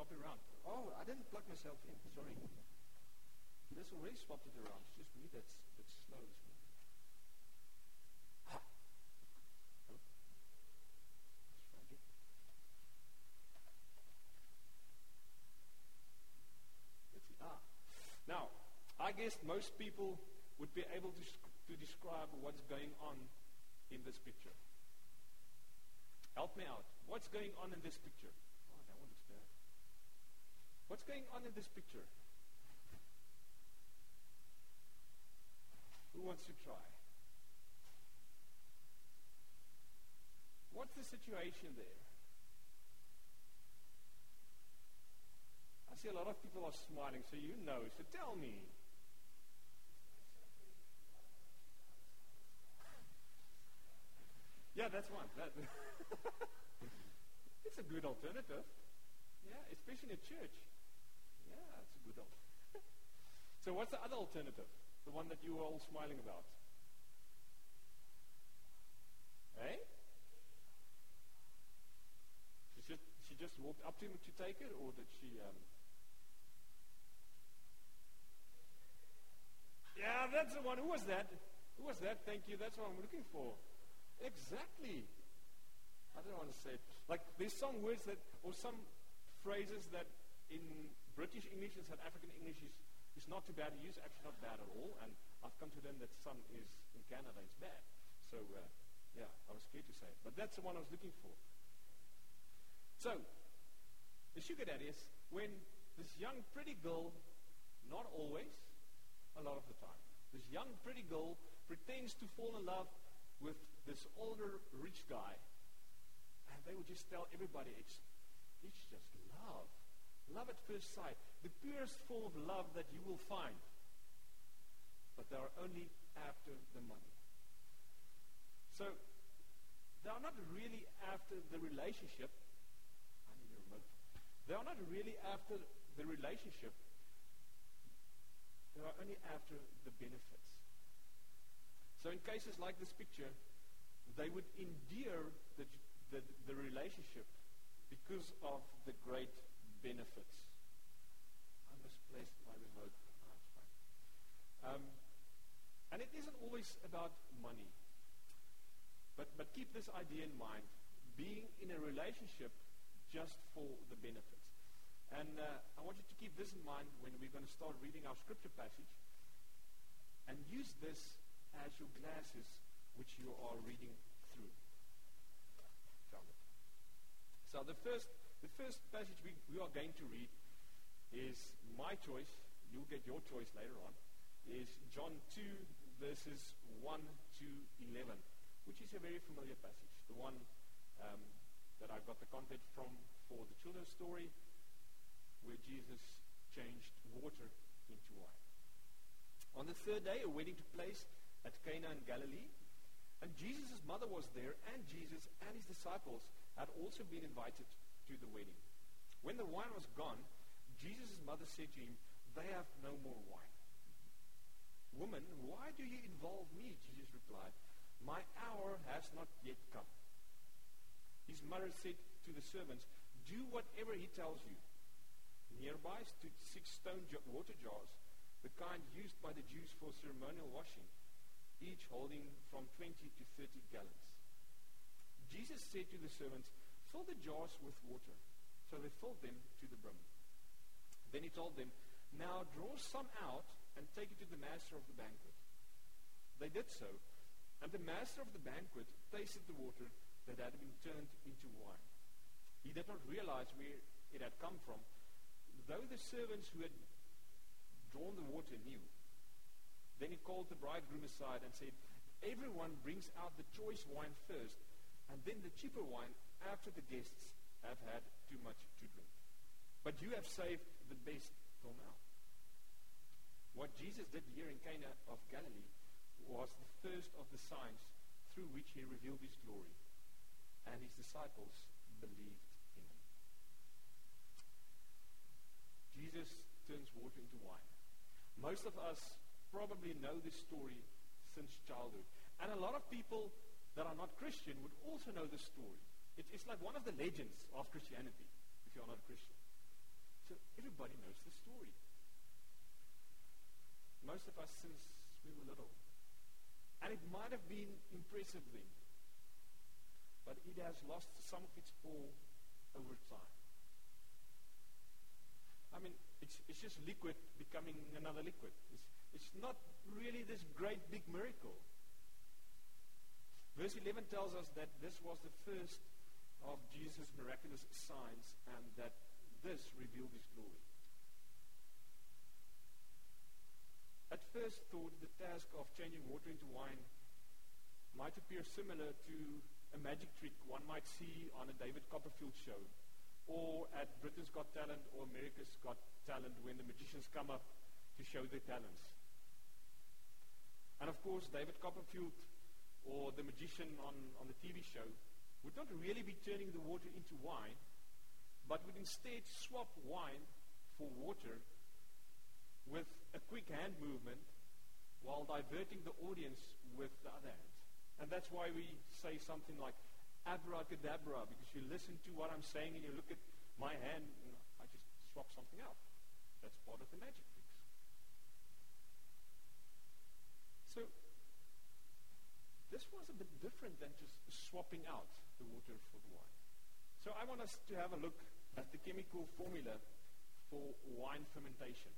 swap it around. Oh, I didn't plug myself in. Sorry. This already swapped it around. It's just me that's a bit slow this morning. Ah. Oh. Let's try again. Let's see. Now, I guess most people would be able to describe what's going on in this picture. Help me out. What's going on in this picture? Oh, that one looks bad. What's going on in this picture? Who wants to try? What's the situation there? I see a lot of people are smiling, so you know. So tell me. Yeah, that's one. It's a good alternative. Yeah, especially in a church. Yeah, that's a good alternative. So what's the other alternative? The one that you were all smiling about? Hey? She just walked up to him to take it, or did she... Yeah, that's the one. Who was that? Who was that? Thank you. That's what I'm looking for. Exactly. I don't want to say it. Like, there's some words that, or some phrases that in British English and South African English is not too bad to use, actually not bad at all, and I've come to learn that some is, in Canada, it's bad. So, yeah, I was scared to say it. But that's the one I was looking for. So, the sugar daddy is when this young, pretty girl, not always, a lot of the time, this young, pretty girl pretends to fall in love with this older, rich guy, and they would just tell everybody, it's just love. Love at first sight. The purest form of love that you will find. But they are only after the money. So, they are not really after the relationship. I need a remote. They are not really after the relationship. They are only after the benefits. So in cases like this picture, they would endear the relationship because of the great benefits. I misplaced my remote. Oh, it's fine. And it isn't always about money. But keep this idea in mind. Being in a relationship just for the benefits. And I want you to keep this in mind when we're going to start reading our scripture passage. And use this as your glasses which you are reading through. Found it. So the first passage we are going to read is my choice. You'll get your choice later on. Is John 2 verses 1 to 11, which is a very familiar passage. The one that I got the content from for the children's story, where Jesus changed water into wine. On the third day, a wedding took place at Cana in Galilee, and Jesus' mother was there, and Jesus and his disciples had also been invited to the wedding. When the wine was gone, Jesus' mother said to him, "They have no more wine." "Woman, why do you involve me?" Jesus replied. "My hour has not yet come." His mother said to the servants, "Do whatever he tells you." Nearby stood 6 stone water jars, the kind used by the Jews for ceremonial washing, each holding from 20 to 30 gallons. Jesus said to the servants, "Fill the jars with water." So they filled them to the brim. Then he told them, "Now draw some out and take it to the master of the banquet." They did so, and the master of the banquet tasted the water that had been turned into wine. He did not realize where it had come from, though the servants who had drawn the water knew. Then he called the bridegroom aside and said, "Everyone brings out the choice wine first, and then the cheaper wine after the guests have had too much to drink. But you have saved the best till now." What Jesus did here in Cana of Galilee was the first of the signs through which he revealed his glory, and his disciples believed in him. Jesus turns water into wine. Most of us probably know this story since childhood. And a lot of people that are not Christian would also know this story. It's like one of the legends of Christianity, if you're not a Christian. So everybody knows the story. Most of us since we were little. And it might have been impressively, but it has lost some of its awe over time. I mean, it's just liquid becoming another liquid. It's not really this great big miracle. Verse 11 tells us that this was the first of Jesus' miraculous signs, and that this revealed his glory. At first thought, the task of changing water into wine might appear similar to a magic trick one might see on a David Copperfield show, or at Britain's Got Talent or America's Got Talent, when the magicians come up to show their talents. And of course, David Copperfield or the magician on the TV show would not really be turning the water into wine, but would instead swap wine for water with a quick hand movement while diverting the audience with the other hand. And that's why we say something like abracadabra, because you listen to what I'm saying and you look at my hand and I just swap something out. That's part of the magic tricks. So this was a bit different than just swapping out the water for the wine. So I want us to have a look at the chemical formula for wine fermentation.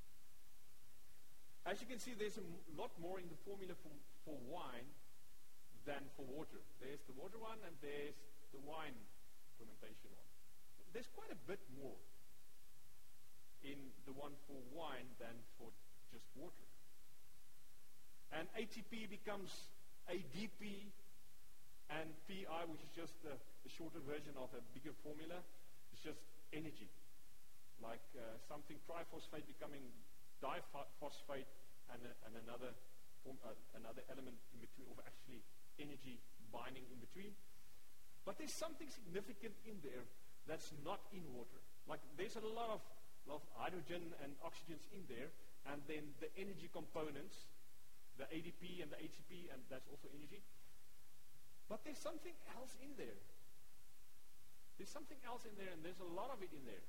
As you can see, there's a lot more in the formula for wine than for water. There's the water one and there's the wine fermentation one. There's quite a bit more in the one for wine than for just water. And ATP becomes ADP, and PI, which is just the shorter version of a bigger formula, is just energy. Like something triphosphate becoming diphosphate, and another element in between, or actually energy binding in between. But there's something significant in there that's not in water. Like there's a lot of hydrogen and oxygens in there, and then the energy components, the ADP and the ATP, and that's also energy. But there's something else in there. There's something else in there, and there's a lot of it in there.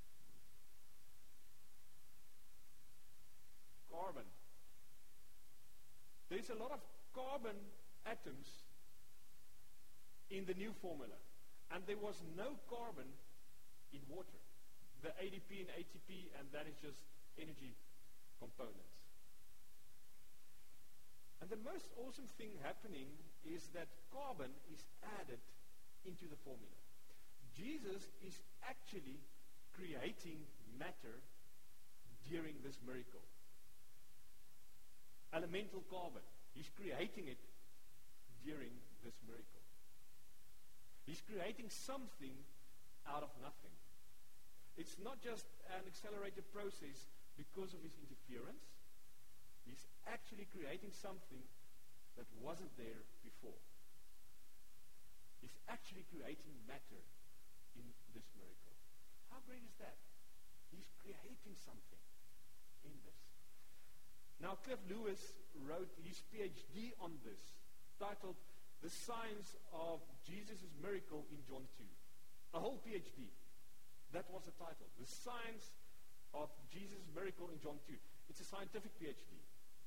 Carbon. There's a lot of carbon atoms in the new formula, and there was no carbon in water. The ADP and ATP, and that is just energy components. And the most awesome thing happening is that carbon is added into the formula. Jesus is actually creating matter during this miracle. Elemental carbon. He's creating it during this miracle. He's creating something out of nothing. It's not just an accelerated process because of his interference. He's actually creating something that wasn't there before. He's actually creating matter in this miracle. How great is that? He's creating something in this. Now, Cliff Lewis wrote his PhD on this, titled The Science of Jesus' Miracle in John 2. A whole PhD. That was the title. The Science of Jesus' Miracle in John 2. It's a scientific PhD.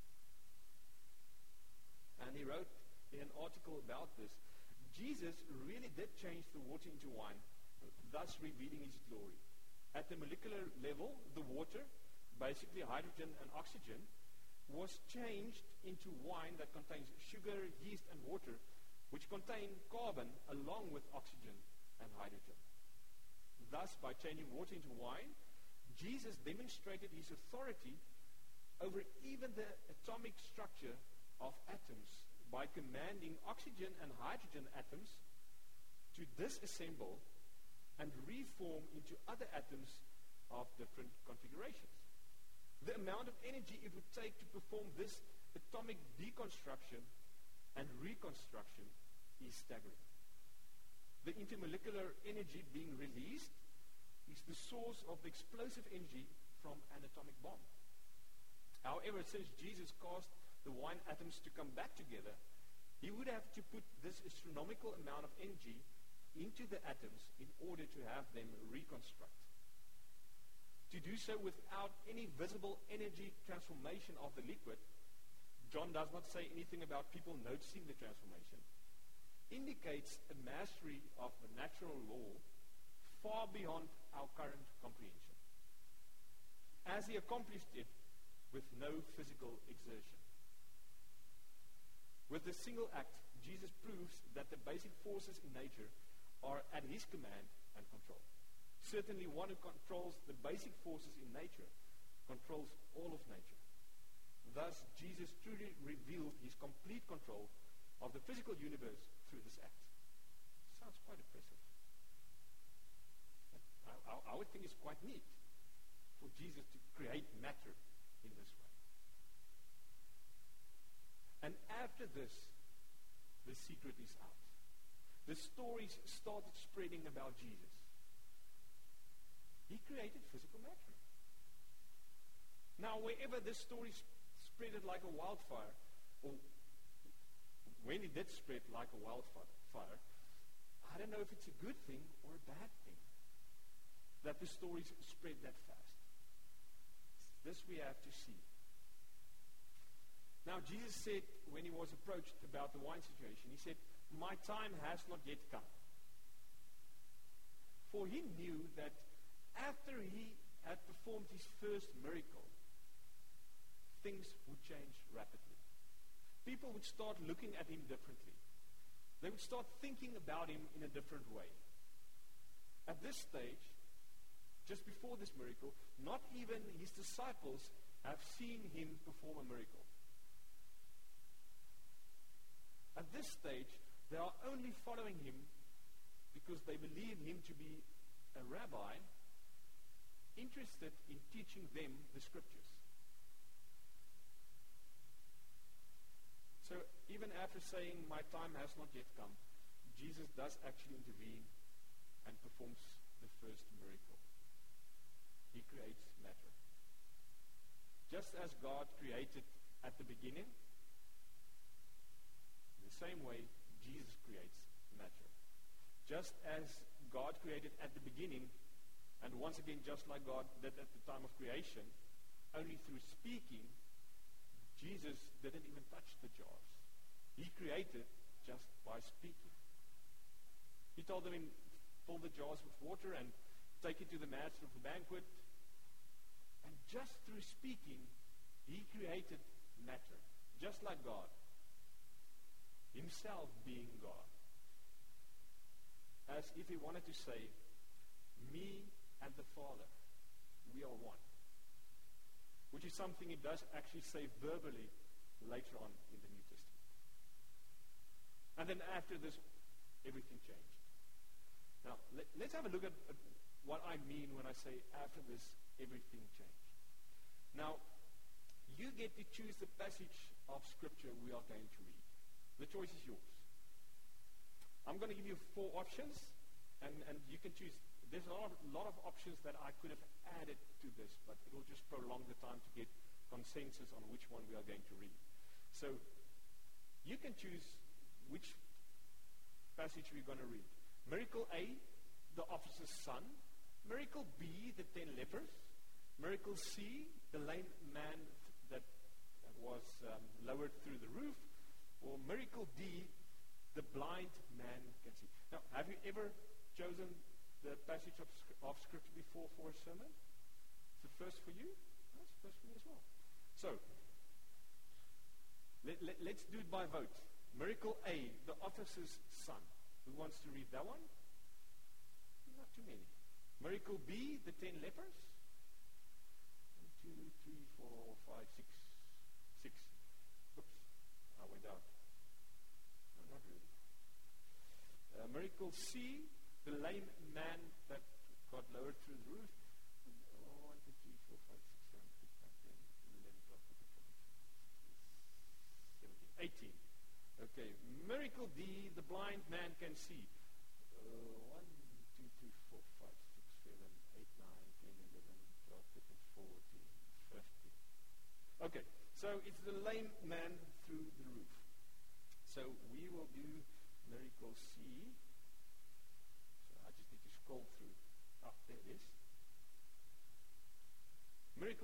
And he wrote in an article about this, Jesus really did change the water into wine, thus revealing his glory. At the molecular level, the water, basically hydrogen and oxygen, was changed into wine that contains sugar, yeast, and water, which contain carbon along with oxygen and hydrogen. Thus, by changing water into wine, Jesus demonstrated his authority over even the atomic structure of atoms by commanding oxygen and hydrogen atoms to disassemble and reform into other atoms of different configurations. The amount of energy it would take to perform this atomic deconstruction and reconstruction is staggering. The intermolecular energy being released is the source of the explosive energy from an atomic bomb. However, since Jesus caused the wine atoms to come back together, he would have to put this astronomical amount of energy into the atoms in order to have them reconstruct. to do so without any visible energy transformation of the liquid, John does not say anything about people noticing the transformation, indicates a mastery of the natural law far beyond our current comprehension, as he accomplished it with no physical exertion. With this single act, Jesus proves that the basic forces in nature are at his command and control. Certainly one who controls the basic forces in nature controls all of nature. Thus, Jesus truly revealed his complete control of the physical universe through this act. Sounds quite impressive. I would think it's quite neat for Jesus to create matter in this way. And after this, the secret is out. The stories started spreading about Jesus. He created physical matter. Now, wherever this story spread it like a wildfire, or when it did spread like a wildfire, I don't know if it's a good thing or a bad thing that the stories spread that fast. This we have to see. Now, Jesus said when he was approached about the wine situation, he said, "My time has not yet come." For he knew that after he had performed his first miracle, things would change rapidly. People would start looking at him differently. They would start thinking about him in a different way. At this stage, just before this miracle, not even his disciples have seen him perform a miracle. At this stage, they are only following him because they believe him to be a rabbi interested in teaching them the scriptures. So even after saying, "My time has not yet come," Jesus does actually intervene and performs the first miracle. He creates matter. Just as God created at the beginning, in the same way, Jesus creates matter. Just as God created at the beginning, and once again, just like God did at the time of creation, only through speaking, Jesus didn't even touch the jars. He created just by speaking. He told them, "Fill the jars with water and take it to the master of the banquet." And just through speaking, he created matter, just like God, himself being God. As if he wanted to say, "Me and the Father, we are one." Which is something he does actually say verbally later on in the New Testament. And then after this, everything changed. Now, let's have a look at what I mean when I say after this, everything changed. Now, you get to choose the passage of Scripture we are going to read. The choice is yours. I'm going to give you 4 options, and you can choose. There's a lot of options that I could have added to this, but it will just prolong the time to get consensus on which one we are going to read. So you can choose which passage we're going to read. Miracle A, the officer's son. Miracle B, the 10 lepers. Miracle C, the lame man that was lowered through the roof. Or miracle D, the blind man can see. Now, have you ever chosen the passage of Scripture before for a sermon? It's the first for you? That's the first for me as well. So, let's do it by vote. Miracle A, the officer's son. Who wants to read that one? Not too many. Miracle B, the 10 lepers. 1, 2, 3, 4, 5, 6. 6. Oops, I went out. No, not really. Miracle C, the lame man that got lowered through the roof. 1, 2, 3, 4, 5, 6, 7, 8, 9, 10, 11, 12, 13, 14, 15, 16, 17, 18. Okay, miracle D, the blind man can see. 1, 2, 3, 4, 5, 6, 7, 8, 9, 10, 11, 12, 13, 14, 15. Okay, so it's the lame man through the roof. So we will do miracle C. So I just need to scroll through. Ah, there it is.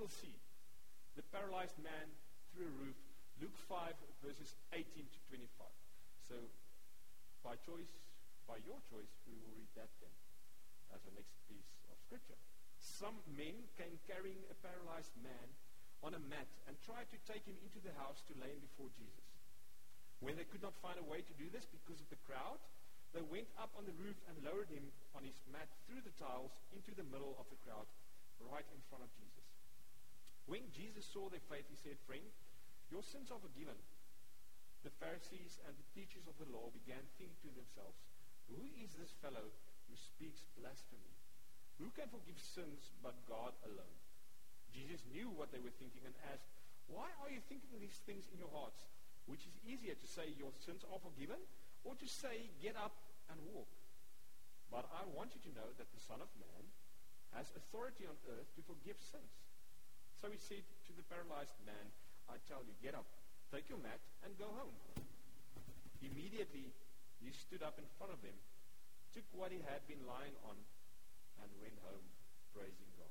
will see the paralyzed man through a roof. Luke 5, verses 18 to 25. So, by your choice, we will read that then as the next piece of scripture. Some men came carrying a paralyzed man on a mat and tried to take him into the house to lay him before Jesus. When they could not find a way to do this because of the crowd, they went up on the roof and lowered him on his mat through the tiles into the middle of the crowd, right in front of Jesus. When Jesus saw their faith, he said, "Friend, your sins are forgiven." The Pharisees and the teachers of the law began thinking to themselves, "Who is this fellow who speaks blasphemy? Who can forgive sins but God alone?" Jesus knew what they were thinking and asked, "Why are you thinking these things in your hearts? Which is easier, to say your sins are forgiven, or to say get up and walk? But I want you to know that the Son of Man has authority on earth to forgive sins." So he said to the paralyzed man, "I tell you, get up, take your mat, and go home." Immediately he stood up in front of them, took what he had been lying on, and went home, praising God.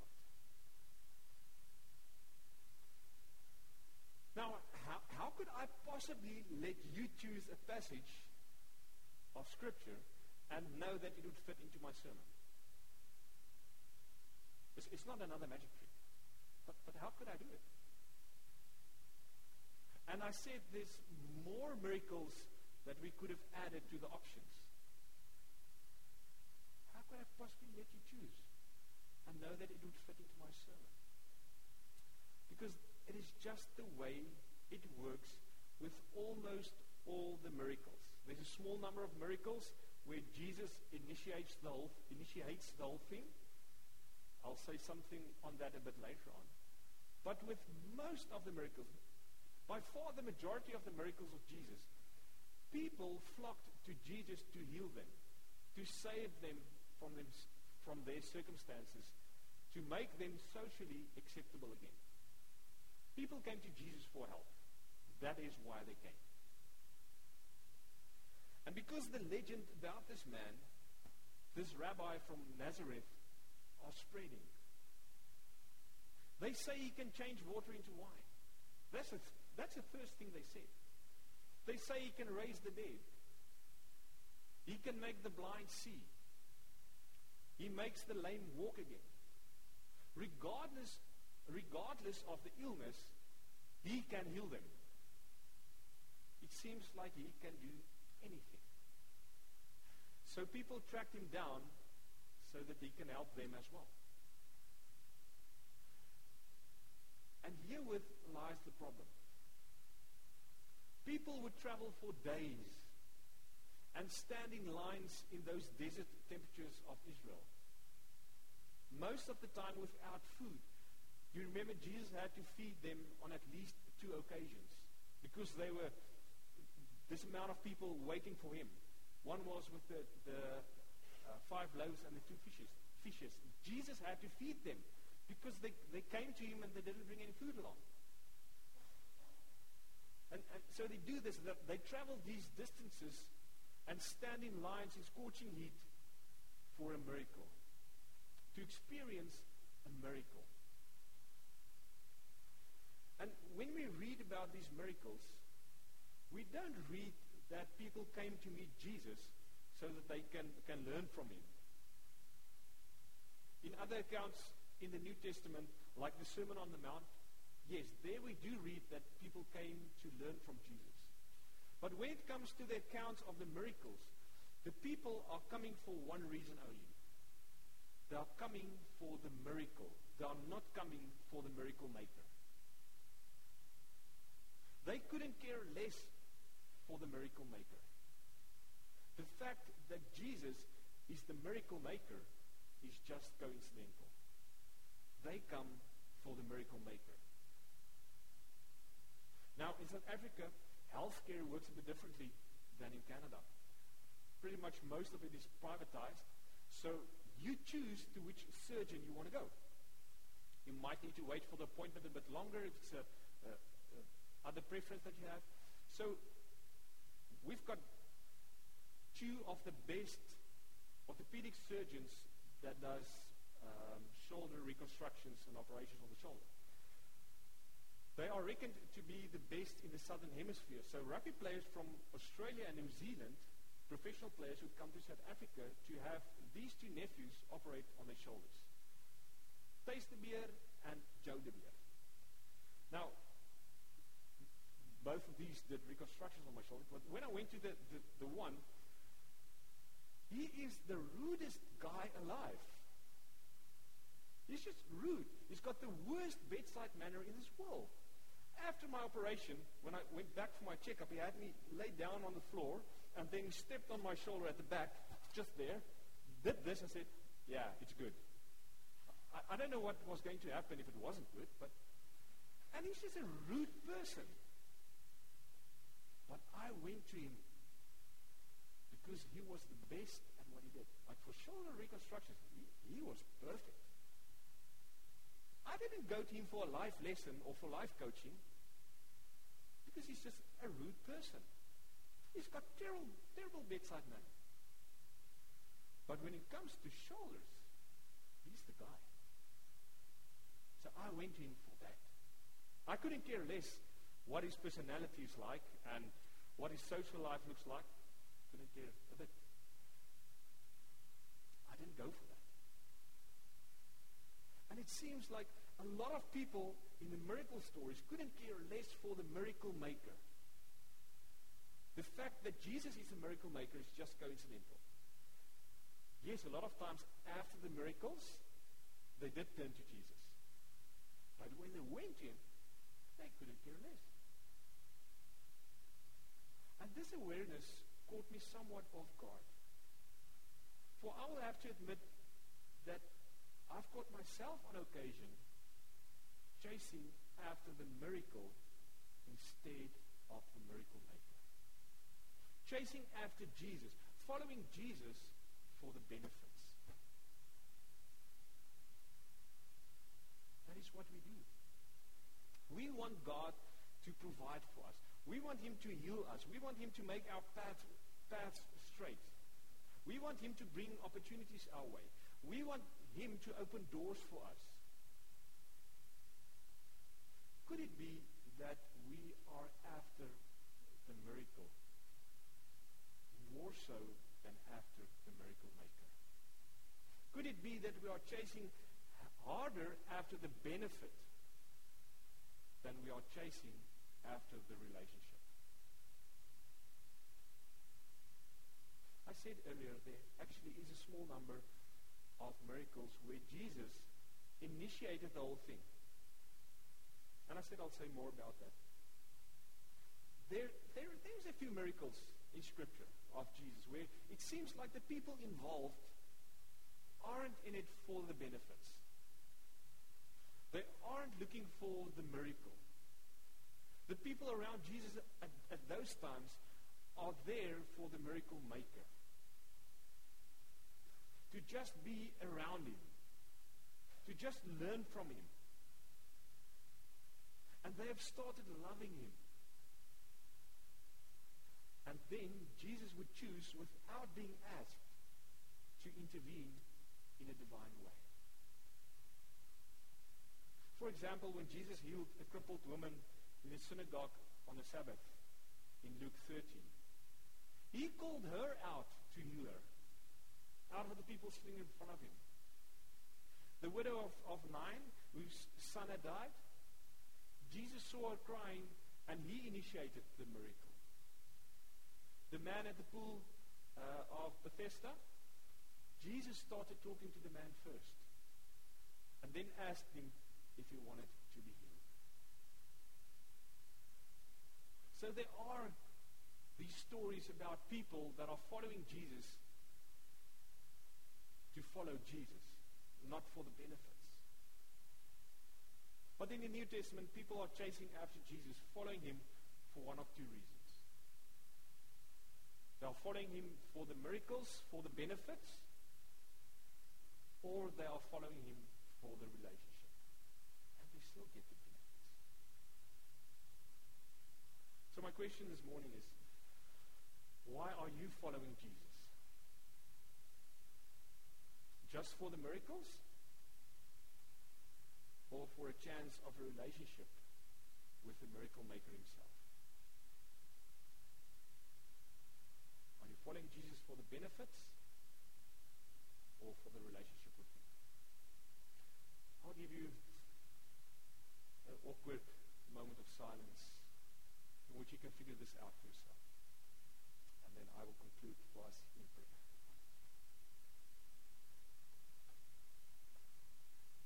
Now, how could I possibly let you choose a passage of Scripture and know that it would fit into my sermon? It's not another magic trick. But how could I do it? And I said there's more miracles that we could have added to the options. How could I possibly let you choose and know that it would fit into my sermon? Because it is just the way it works with almost all the miracles. There's a small number of miracles where Jesus initiates the whole thing. I'll say something on that a bit later on. But with most of the miracles, by far the majority of the miracles of Jesus, people flocked to Jesus to heal them, to save them from their circumstances, to make them socially acceptable again. People came to Jesus for help. That is why they came. And because the legend about this man, this rabbi from Nazareth, are spreading, they say he can change water into wine. That's the first thing they said. They say he can raise the dead. He can make the blind see. He makes the lame walk again. Regardless of the illness, he can heal them. It seems like he can do anything. So people tracked him down so that he can help them as well. And herewith lies the problem. People would travel for days and stand in lines in those desert temperatures of Israel. Most of the time without food. You remember Jesus had to feed them on at least 2 occasions because they were this amount of people waiting for him. One was with the 5 loaves and the 2 fishes. Jesus had to feed them because they came to him and they didn't bring any food along. And so they do this. They travel these distances and stand in lines in scorching heat for a miracle. To experience a miracle. And when we read about these miracles, we don't read that people came to meet Jesus so that they can learn from him. In other accounts in the New Testament, like the Sermon on the Mount, yes, there we do read that people came to learn from Jesus. But when it comes to the accounts of the miracles, the people are coming for one reason only. They are coming for the miracle. They are not coming for the miracle maker. They couldn't care less for the miracle maker. The fact that Jesus is the miracle maker is just coincidental. They come for the miracle maker. Now, in South Africa, healthcare works a bit differently than in Canada. Pretty much most of it is privatized. So you choose to which surgeon you want to go. You might need to wait for the appointment a bit longer if it's other preference that you have. So we've got 2 of the best orthopedic surgeons that does shoulder reconstructions and operations on the shoulder. They are reckoned to be the best in the Southern Hemisphere. So rugby players from Australia and New Zealand, professional players who come to South Africa to have these two nephews operate on their shoulders. Thijs de Beer and Joe de Beer. Now, both of these did reconstructions on my shoulder, but when I went to the one, he is the rudest guy alive. He's just rude. He's got the worst bedside manner in this world. After my operation, when I went back for my checkup, he had me lay down on the floor and then stepped on my shoulder at the back, just there, did this and said, yeah, it's good. I don't know what was going to happen if it wasn't good, and he's just a rude person. But I went to him because he was the best at what he did. Like for shoulder reconstructions, he was perfect. I didn't go to him for a life lesson or for life coaching because he's just a rude person. He's got terrible bedside manner. But when it comes to shoulders, he's the guy. So I went to him for that. I couldn't care less what his personality is like and what his social life looks like. Couldn't care a bit. I didn't go for that. And it seems like a lot of people in the miracle stories couldn't care less for the miracle maker. The fact that Jesus is a miracle maker is just coincidental. Yes, a lot of times after the miracles, they did turn to Jesus. But when they went to him, they couldn't care less. And this awareness caught me somewhat off guard. For I will have to admit that I've caught myself on occasion chasing after the miracle instead of the miracle maker. Chasing after Jesus, following Jesus for the benefits. That is what we do. We want God to provide for us. We want him to heal us. We want him to make our paths straight. We want him to bring opportunities our way. We want him to open doors for us. Could it be that we are after the miracle more so than after the miracle maker? Could it be that we are chasing harder after the benefit than we are chasing after the relationship? I said earlier, there actually is a small number of miracles where Jesus initiated the whole thing. And I said I'll say more about that. There's a few miracles in Scripture of Jesus where it seems like the people involved aren't in it for the benefits. They aren't looking for the miracle. The people around Jesus at those times are there for the miracle maker. To just be around him. To just learn from him. And they have started loving him. And then Jesus would choose, without being asked, to intervene in a divine way. For example, when Jesus healed a crippled woman in the synagogue on the Sabbath in Luke 13, he called her out to heal her, out of the people sitting in front of him. The widow of Nain, whose son had died, Jesus saw her crying, and he initiated the miracle. The man at the pool of Bethesda, Jesus started talking to the man first, and then asked him if he wanted to be healed. So there are these stories about people that are following Jesus to follow Jesus, not for the benefits. But in the New Testament, people are chasing after Jesus, following him for one of two reasons. They are following him for the miracles, for the benefits, or they are following him for the relationship. And they still get the benefits. So my question this morning is, why are you following Jesus? Just for the miracles? Or for a chance of a relationship with the miracle maker himself? Are you following Jesus for the benefits or for the relationship with him? I'll give you an awkward moment of silence in which you can figure this out for yourself.